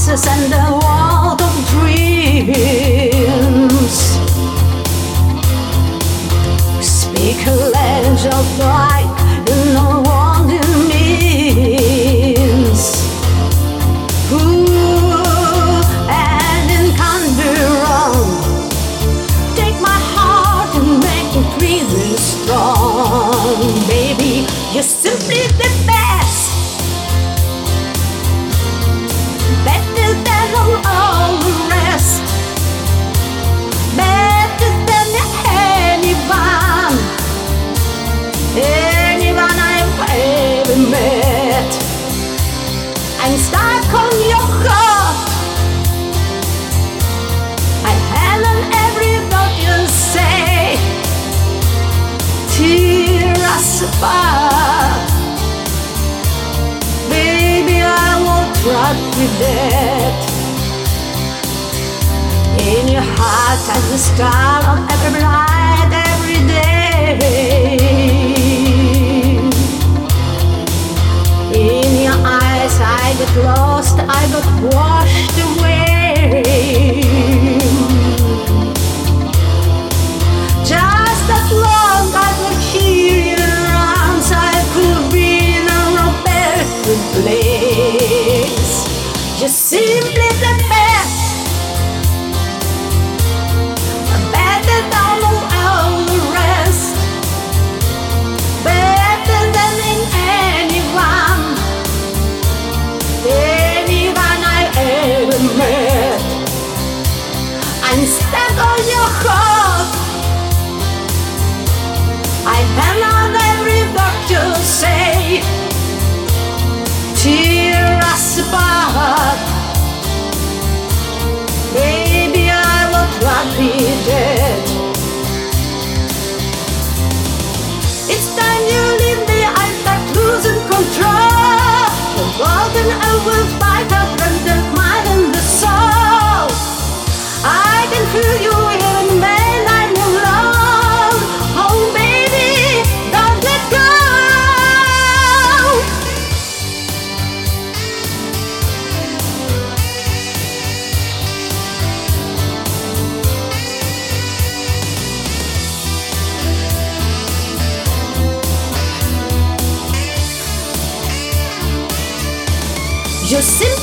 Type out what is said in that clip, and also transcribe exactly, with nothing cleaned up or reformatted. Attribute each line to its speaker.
Speaker 1: voices and the world of dreams. Speak a language of light, you know what it means. Ooh, and it can't be wrong. Take my heart and make it really strong. Baby, you're simply the best, better than all the rest, better than anyone, anyone I've ever met. I'm stuck on your heart, I handle every word you say. Tear us apart, baby, I won't trust with that. In your heart as the star of every night, every day. In your eyes I got lost, I got washed away. Just as long as I hear your arms, I could be in a better place. You're simply the best, better than all the rest, better than anyone, anyone I ever met. I'm stuck on your heart, I handle every word you say. Tear us apart, baby, I would not be dead. It's time you leave me, I start losing control. The world and I will fight up from the mind and the soul. I can feel you even when I'm alone. Oh baby, don't let go. You're simply